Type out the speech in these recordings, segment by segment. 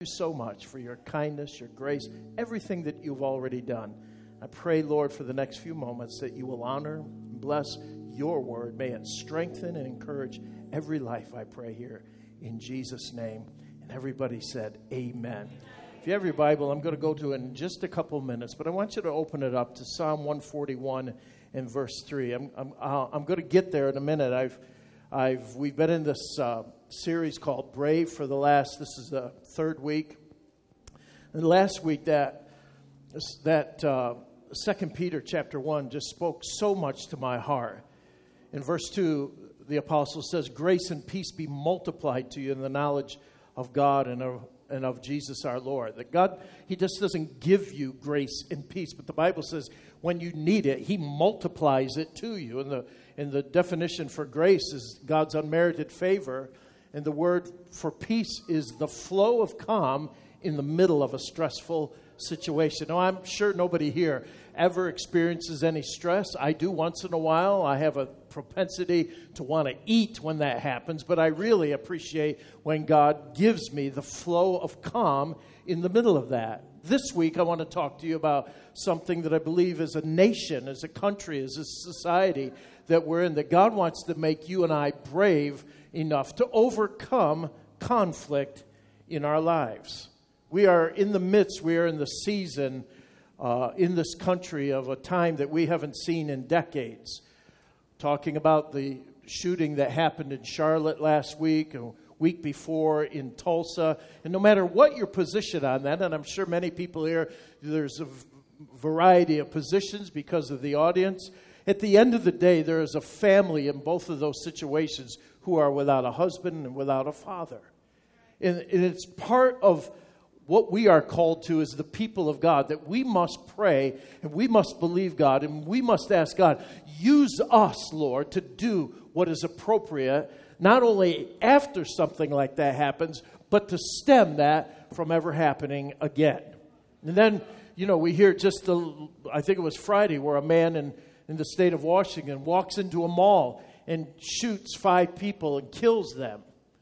you so much for your kindness, your grace, everything that you've already done. I pray, Lord, for the next few moments that you will honor and bless your word. May it strengthen and encourage every life, I pray here, in Jesus' name. And everybody said, amen. If you have your Bible, I'm going to go to it in just a couple minutes, but I want you to open it up to Psalm 141 and verse 3. I'm going to get there in a minute. We've been in this series called Brave for this is the third week. And last week that 2 Peter chapter 1 just spoke so much to my heart. In verse 2, the apostle says, grace and peace be multiplied to you in the knowledge of God and of Jesus our Lord. That God, He just doesn't give you grace and peace, but the Bible says when you need it, He multiplies it to you. And the definition for grace is God's unmerited favor, and the word for peace is the flow of calm in the middle of a stressful situation. Now, I'm sure nobody here ever experiences any stress. I do once in a while. I have a propensity to want to eat when that happens, but I really appreciate when God gives me the flow of calm in the middle of that. This week, I want to talk to you about something that I believe as a nation, as a country, as a society that we're in, that God wants to make you and I brave enough to overcome conflict in our lives. We are in the season in this country of a time that we haven't seen in decades. Talking about the shooting that happened in Charlotte last week, a week before in Tulsa. And no matter what your position on that, and I'm sure many people here, there's a variety of positions because of the audience. At the end of the day, there is a family in both of those situations who are without a husband and without a father. And it's part of what we are called to as the people of God, that we must pray and we must believe God and we must ask God, use us, Lord, to do what is appropriate, not only after something like that happens, but to stem that from ever happening again. And then, we hear I think it was Friday, where a man in the state of Washington walks into a mall and shoots 5 people and kills them.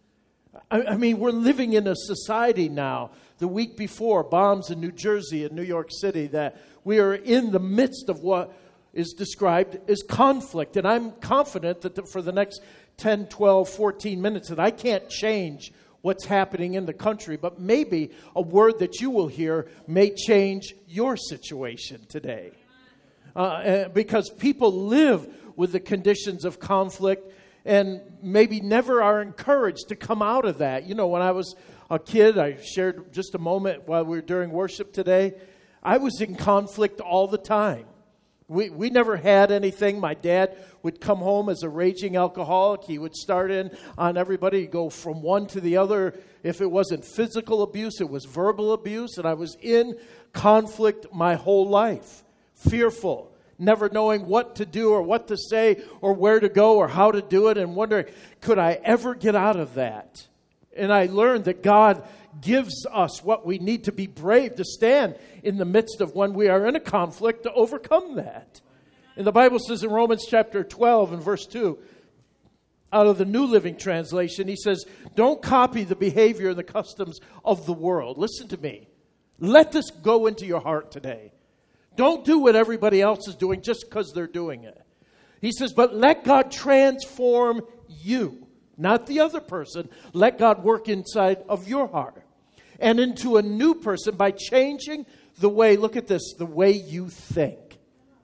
I mean, we're living in a society now, the week before, bombs in New Jersey and New York City, that we are in the midst of what is described as conflict. And I'm confident that for the next 10, 12, 14 minutes that I can't change what's happening in the country, but maybe a word that you will hear may change your situation today. Because people live with the conditions of conflict and maybe never are encouraged to come out of that. When I was a kid, I shared just a moment while we were during worship today. I was in conflict all the time. We never had anything. My dad would come home as a raging alcoholic. He would start in on everybody. He'd go from one to the other. If it wasn't physical abuse, it was verbal abuse. And I was in conflict my whole life, fearful, never knowing what to do or what to say or where to go or how to do it, and wondering, could I ever get out of that? And I learned that God gives us what we need to be brave to stand in the midst of when we are in a conflict to overcome that. And the Bible says in Romans chapter 12 and verse 2, out of the New Living Translation, he says, don't copy the behavior and the customs of the world. Listen to me. Let this go into your heart today. Don't do what everybody else is doing just because they're doing it. He says, but let God transform you, not the other person. Let God work inside of your heart and into a new person by changing the way, look at this, the way you think.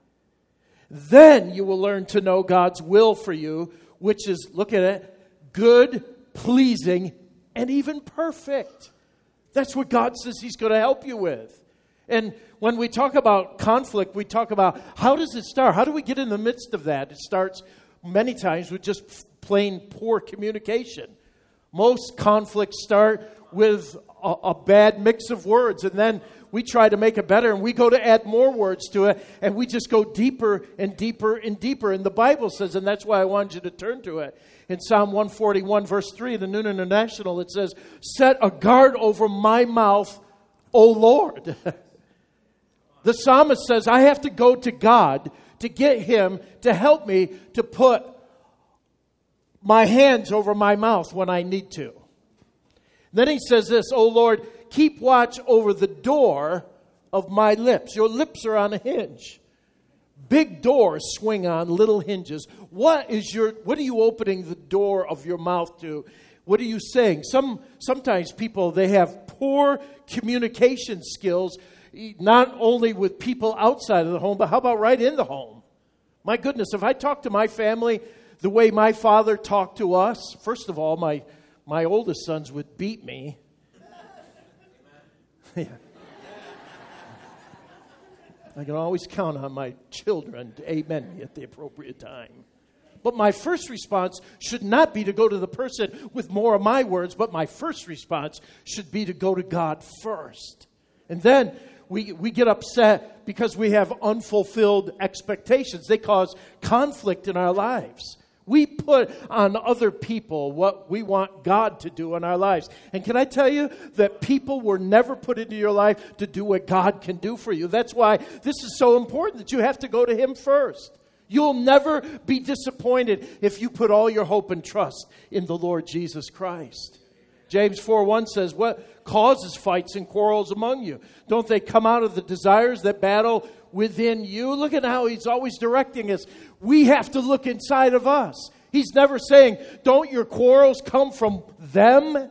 Then you will learn to know God's will for you, which is, look at it, good, pleasing, and even perfect. That's what God says He's going to help you with. And when we talk about conflict, we talk about how does it start? How do we get in the midst of that? It starts many times with just plain poor communication. Most conflicts start with a bad mix of words, and then we try to make it better, and we go to add more words to it, and we just go deeper and deeper and deeper. And the Bible says, and that's why I wanted you to turn to it, in Psalm 141, verse 3, the New International, it says, set a guard over my mouth, O Lord. The psalmist says, I have to go to God to get Him to help me to put my hands over my mouth when I need to. Then he says this, O Lord, keep watch over the door of my lips. Your lips are on a hinge. Big doors swing on little hinges. What are you opening the door of your mouth to? What are you saying? Sometimes people, they have poor communication skills, not only with people outside of the home, but how about right in the home? My goodness, if I talk to my family the way my father talked to us, first of all, my oldest sons would beat me. Yeah. I can always count on my children to amen me at the appropriate time. But my first response should not be to go to the person with more of my words, but my first response should be to go to God first. And then we get upset because we have unfulfilled expectations. They cause conflict in our lives. We put on other people what we want God to do in our lives. And can I tell you that people were never put into your life to do what God can do for you? That's why this is so important that you have to go to Him first. You'll never be disappointed if you put all your hope and trust in the Lord Jesus Christ. James 4:1 says, what causes fights and quarrels among you? Don't they come out of the desires that battle within you? Look at how he's always directing us. We have to look inside of us. He's never saying, don't your quarrels come from them?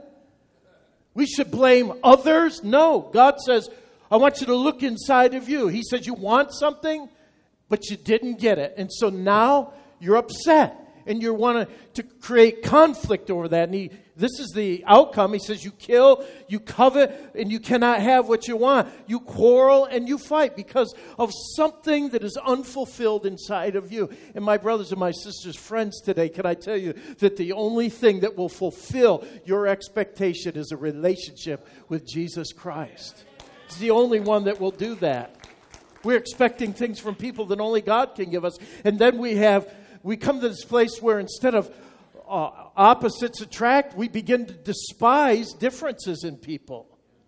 We should blame others. No, God says, I want you to look inside of you. He says, you want something, but you didn't get it. And so now you're upset. And you want to create conflict over that. And this is the outcome. He says you kill, you covet, and you cannot have what you want. You quarrel and you fight because of something that is unfulfilled inside of you. And my brothers and my sisters, friends today, can I tell you that the only thing that will fulfill your expectation is a relationship with Jesus Christ. It's the only one that will do that. We're expecting things from people that only God can give us. And then we come to this place where instead of opposites attract, we begin to despise differences in people.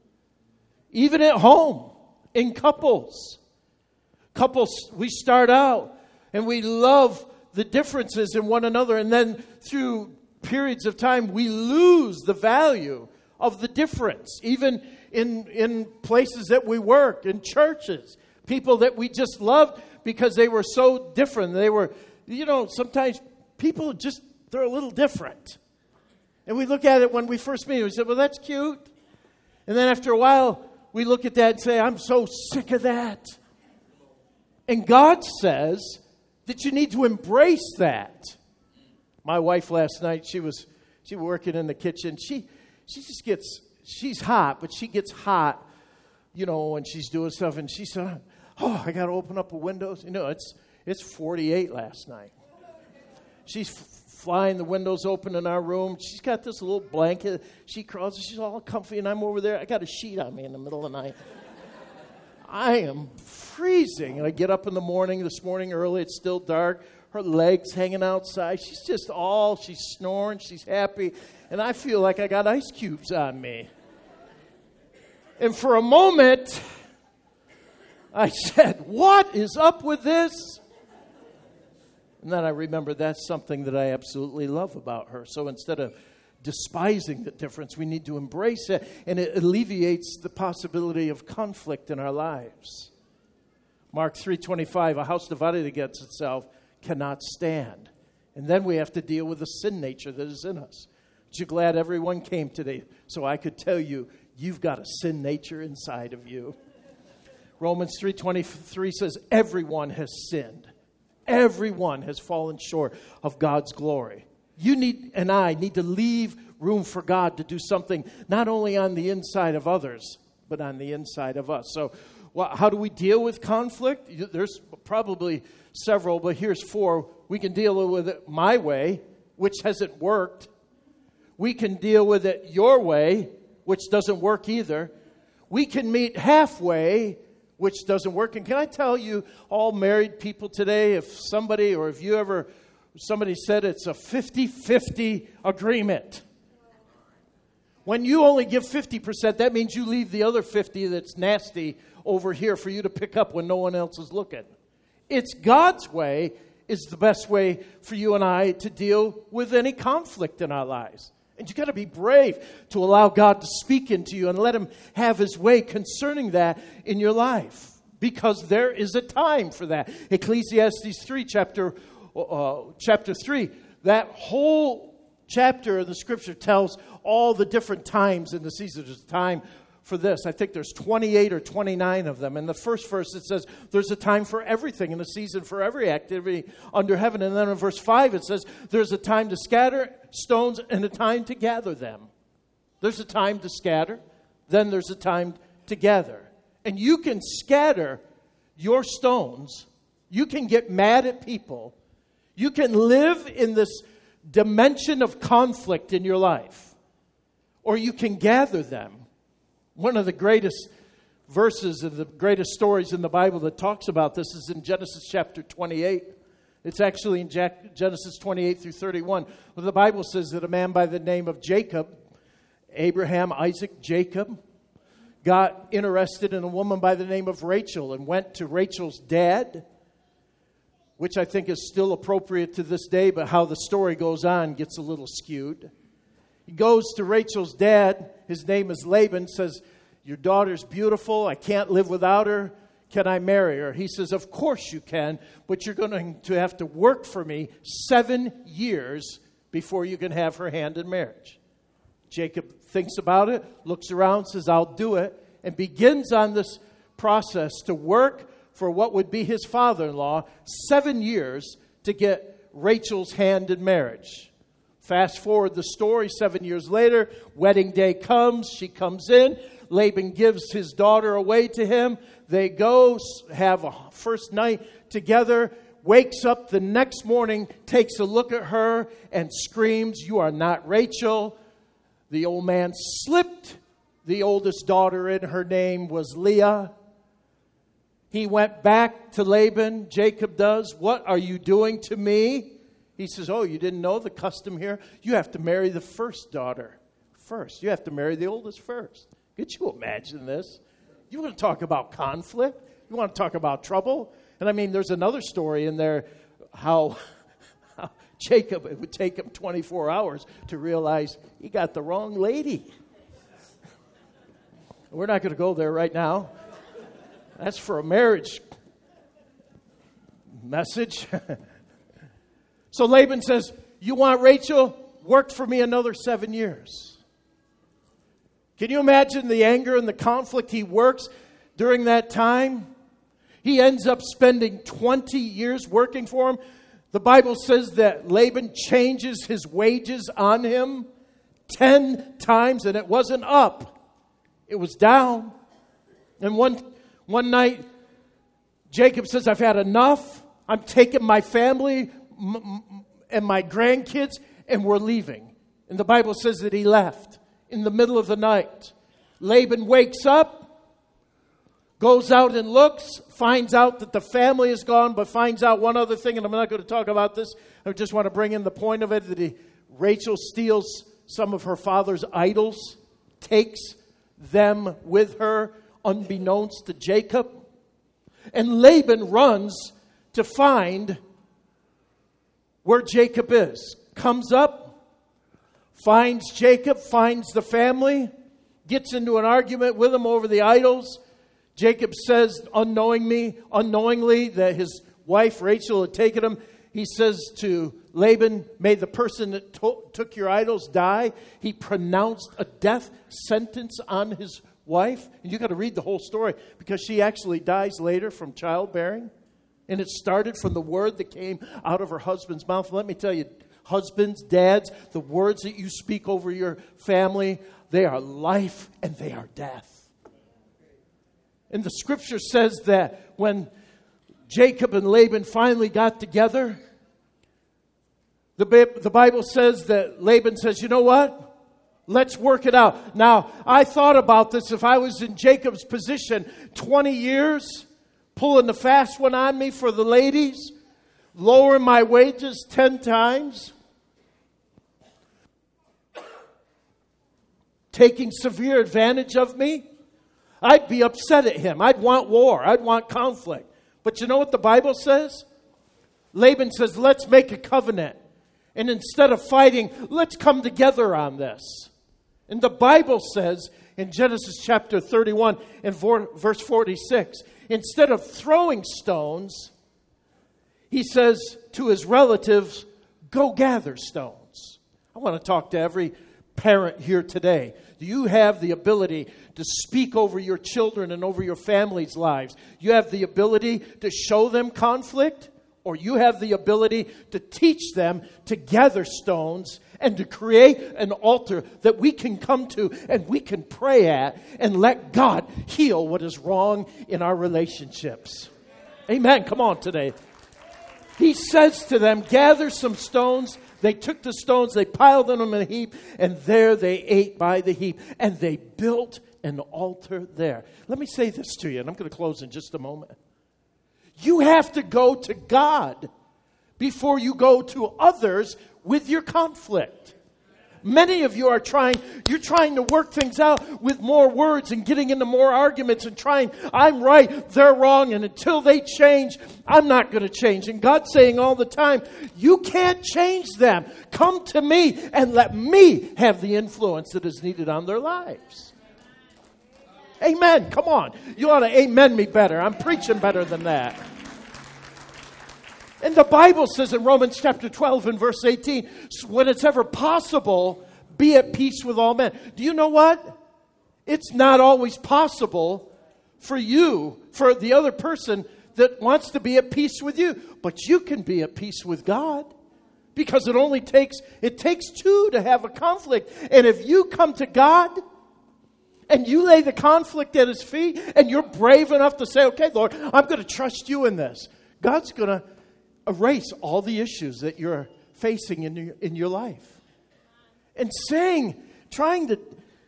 Even at home, in couples. Couples, we start out and we love the differences in one another. And then through periods of time, we lose the value of the difference. Even in places that we work, in churches. People that we just loved because they were so different. They were... sometimes people they're a little different. And we look at it when we first meet. We say, well, that's cute. And then after a while, we look at that and say, I'm so sick of that. And God says that you need to embrace that. My wife last night, she was working in the kitchen. She's hot, but she gets hot, when she's doing stuff. And she said, I got to open up the windows. It's 48 last night. She's flying the windows open in our room. She's got this little blanket. She crawls. She's all comfy, and I'm over there. I got a sheet on me in the middle of the night. I am freezing. And I get up in the morning, this morning early. It's still dark. Her legs hanging outside. She's snoring. She's happy. And I feel like I got ice cubes on me. And for a moment, I said, what is up with this? And then I remember that's something that I absolutely love about her. So instead of despising the difference, we need to embrace it. And it alleviates the possibility of conflict in our lives. Mark 3:25, a house divided against itself cannot stand. And then we have to deal with the sin nature that is in us. Aren't you glad everyone came today so I could tell you, you've got a sin nature inside of you. Romans 3:23 says, everyone has sinned. Everyone has fallen short of God's glory. You and I need to leave room for God to do something not only on the inside of others, but on the inside of us. So how do we deal with conflict? There's probably several, but here's 4. We can deal with it my way, which hasn't worked. We can deal with it your way, which doesn't work either. We can meet halfway, which doesn't work. And can I tell you, all married people today, if somebody said it's a 50-50 agreement. When you only give 50%, that means you leave the other 50 that's nasty over here for you to pick up when no one else is looking. It's God's way is the best way for you and I to deal with any conflict in our lives. And you got to be brave to allow God to speak into you and let him have his way concerning that in your life. Because there is a time for that. Ecclesiastes 3, chapter 3, that whole chapter of the scripture tells all the different times in the season. There's a time for this. I think there's 28 or 29 of them. In the first verse, it says there's a time for everything and a season for every activity under heaven. And then in verse 5, it says there's a time to scatter stones and a time to gather them. There's a time to scatter, then there's a time to gather. And you can scatter your stones. You can get mad at people. You can live in this dimension of conflict in your life. Or you can gather them. One of the greatest verses of the greatest stories in the Bible that talks about this is in Genesis chapter 28. It's actually in Genesis 28 through 31. Where the Bible says that a man by the name of Jacob, Abraham, Isaac, Jacob, got interested in a woman by the name of Rachel and went to Rachel's dad, which I think is still appropriate to this day, but how the story goes on gets a little skewed. He goes to Rachel's dad. His name is Laban. Says, your daughter's beautiful. I can't live without her. Can I marry her? He says, of course you can, but you're going to have to work for me 7 years before you can have her hand in marriage. Jacob thinks about it, looks around, says, I'll do it, and begins on this process to work for what would be his father-in-law 7 years to get Rachel's hand in marriage. Fast forward the story, 7 years later, wedding day comes, she comes in, Laban gives his daughter away to him, they go, have a first night together, wakes up the next morning, takes a look at her and screams, you are not Rachel. The old man slipped the oldest daughter in, her name was Leah. He went back to Laban, Jacob does, what are you doing to me? He says, oh, you didn't know the custom here? You have to marry the first daughter first. You have to marry the oldest first. Could you imagine this? You want to talk about conflict? You want to talk about trouble? And I mean, there's another story in there how Jacob, it would take him 24 hours to realize he got the wrong lady. We're not going to go there right now. That's for a marriage message. So Laban says, you want Rachel? Work for me another 7 years. Can you imagine the anger and the conflict he works during that time? He ends up spending 20 years working for him. The Bible says that Laban changes his wages on him 10 times, and it wasn't up. It was down. And one night, Jacob says, I've had enough. I'm taking my family and my grandkids, and we're leaving. And the Bible says that he left in the middle of the night. Laban wakes up, goes out and looks, finds out that the family is gone, but finds out one other thing, and I'm not going to talk about this. I just want to bring in the point of it, that Rachel steals some of her father's idols, takes them with her, unbeknownst to Jacob. And Laban runs to find where Jacob is. Comes up, finds Jacob, finds the family, gets into an argument with him over the idols. Jacob says unknowingly that his wife Rachel had taken him. He says to Laban, may the person that took your idols die. He pronounced a death sentence on his wife. And you got to read the whole story, because she actually dies later from childbearing. And it started from the word that came out of her husband's mouth. Let me tell you, husbands, dads, the words that you speak over your family, they are life and they are death. And the scripture says that when Jacob and Laban finally got together, the Bible says that Laban says, you know what? Let's work it out. Now, I thought about this. If I was in Jacob's position, 20 years, pulling the fast one on me for the ladies, lowering my wages 10 times, taking severe advantage of me, I'd be upset at him. I'd want war. I'd want conflict. But you know what the Bible says? Laban says, let's make a covenant. And instead of fighting, let's come together on this. And the Bible says in Genesis chapter 31 and verse 46, instead of throwing stones, he says to his relatives, go gather stones. I want to talk to every parent here today. Do you have the ability to speak over your children and over your family's lives? You have the ability to show them conflict, or you have the ability to teach them to gather stones and to create an altar that we can come to and we can pray at and let God heal what is wrong in our relationships. Amen. Come on today. He says to them, gather some stones. They took the stones, they piled them in a heap, and there they ate by the heap. And they built an altar there. Let me say this to you, and I'm going to close in just a moment. You have to go to God before you go to others with your conflict. Many of you are trying to work things out with more words and getting into more arguments and trying, I'm right, they're wrong, and until they change, I'm not going to change. And God's saying all the time, you can't change them. Come to me and let me have the influence that is needed on their lives. Amen. Come on. You ought to amen me better. I'm preaching better than that. And the Bible says in Romans chapter 12 and verse 18, when it's ever possible, be at peace with all men. Do you know what? It's not always possible for you, for the other person that wants to be at peace with you. But you can be at peace with God. Because it takes two to have a conflict. And if you come to God and you lay the conflict at His feet and you're brave enough to say, okay, Lord, I'm going to trust you in this. God's going to erase all the issues that you're facing in your life. And trying to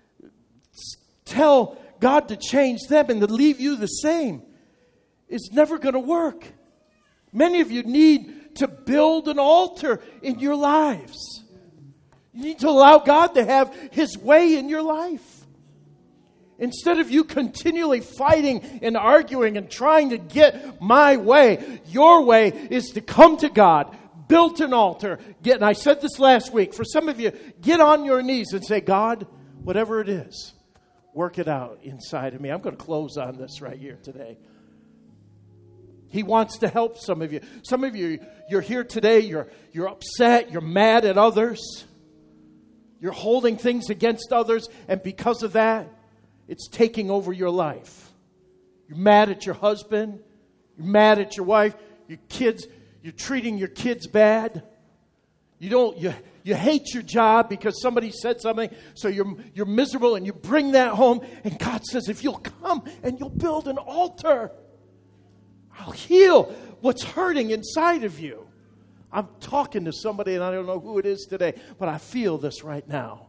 tell God to change them and to leave you the same is never going to work. Many of you need to build an altar in your lives. You need to allow God to have His way in your life. Instead of you continually fighting and arguing and trying to get my way, your way is to come to God, build an altar. And I said this last week, for some of you, get on your knees and say, God, whatever it is, work it out inside of me. I'm going to close on this right here today. He wants to help some of you. Some of you, you're here today, you're upset, you're mad at others. You're holding things against others, and because of that, it's taking over your life. You're mad at your husband. You're mad at your wife. Your kids. You're treating your kids bad. You hate your job because somebody said something. So you're miserable and you bring that home. And God says, if you'll come and you'll build an altar, I'll heal what's hurting inside of you. I'm talking to somebody and I don't know who it is today, but I feel this right now.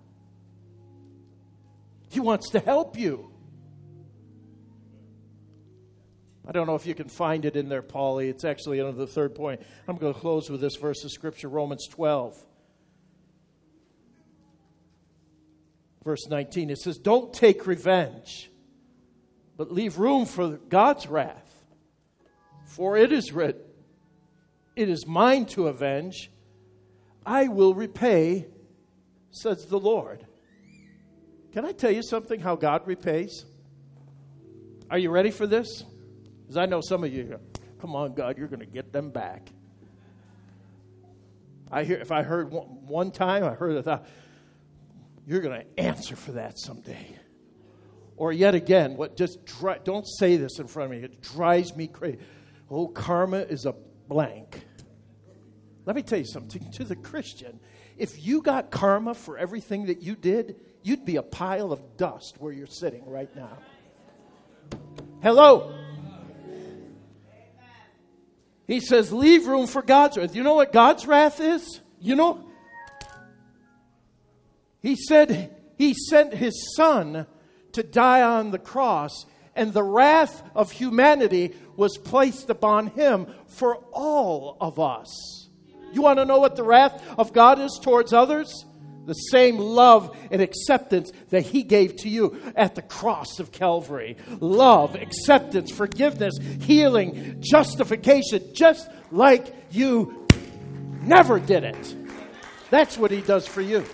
He wants to help you. I don't know if you can find it in there, Paulie. It's actually under the third point. I'm going to close with this verse of Scripture, Romans 12. Verse 19, it says, don't take revenge, but leave room for God's wrath. For it is written, it is mine to avenge. I will repay, says the Lord. Can I tell you something, how God repays? Are you ready for this? Because I know some of you go, come on, God, you're going to get them back. If I heard one time, I heard that you're going to answer for that someday. Or yet again, don't say this in front of me. It drives me crazy. Oh, karma is a blank. Let me tell you something. To the Christian, if you got karma for everything that you did, you'd be a pile of dust where you're sitting right now. Hello? He says, leave room for God's wrath. You know what God's wrath is? You know? He said He sent His Son to die on the cross, and the wrath of humanity was placed upon Him for all of us. You want to know what the wrath of God is towards others? The same love and acceptance that He gave to you at the cross of Calvary. Love, acceptance, forgiveness, healing, justification, just like you never did it. That's what he does for you.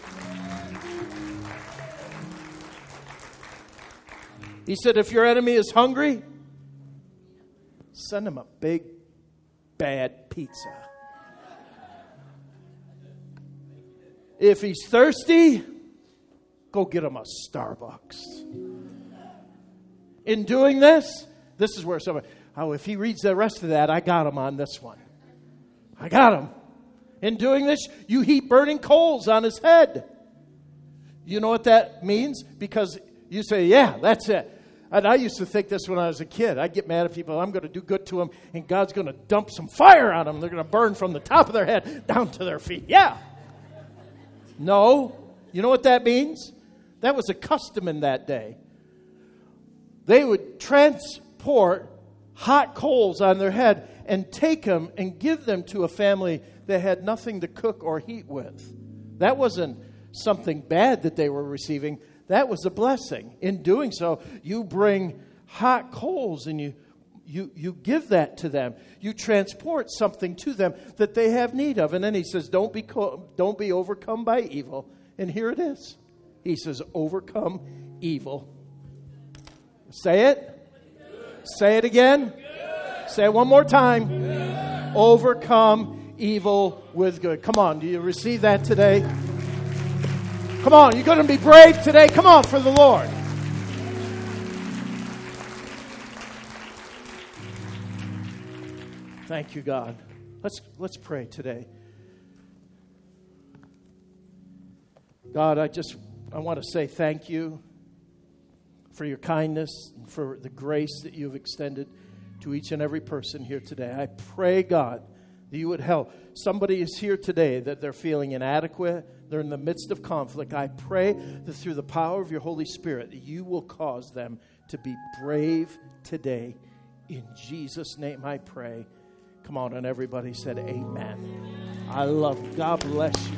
He said, if your enemy is hungry, send him a big, bad pizza. If he's thirsty, go get him a Starbucks. In doing this is where somebody, if he reads the rest of that, I got him on this one. I got him. In doing this, you heap burning coals on his head. You know what that means? Because you say, yeah, that's it. And I used to think this when I was a kid. I'd get mad at people. I'm going to do good to them, and God's going to dump some fire on them. They're going to burn from the top of their head down to their feet. Yeah. No. You know what that means? That was a custom in that day. They would transport hot coals on their head and take them and give them to a family that had nothing to cook or heat with. That wasn't something bad that they were receiving. That was a blessing. In doing so, you bring hot coals and you give that to them. You transport something to them that they have need of. And then he says, don't be overcome by evil. And here it is. He says, overcome evil. Say it. Say it again. Say it one more time. Overcome evil with good. Come on, do you receive that today? Come on, you're going to be brave today. Come on, for the Lord. Thank you, God. Let's pray today. God, I want to say thank you for your kindness and for the grace that you've extended to each and every person here today. I pray, God, that you would help. Somebody is here today that they're feeling inadequate. They're in the midst of conflict. I pray that through the power of your Holy Spirit, that you will cause them to be brave today. In Jesus' name I pray. Come on, and everybody said amen. I love you. God bless you.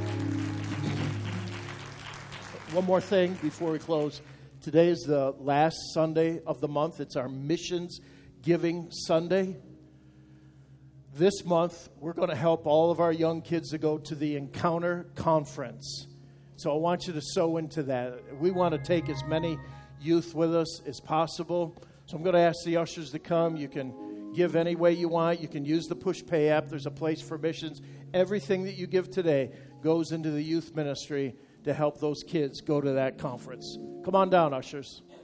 One more thing before we close. Today is the last Sunday of the month. It's our Missions Giving Sunday. This month, we're going to help all of our young kids to go to the Encounter Conference. So I want you to sow into that. We want to take as many youth with us as possible. So I'm going to ask the ushers to come. You can give any way you want. You can use the Push Pay app. There's a place for missions. Everything that you give today goes into the youth ministry to help those kids go to that conference. Come on down, ushers.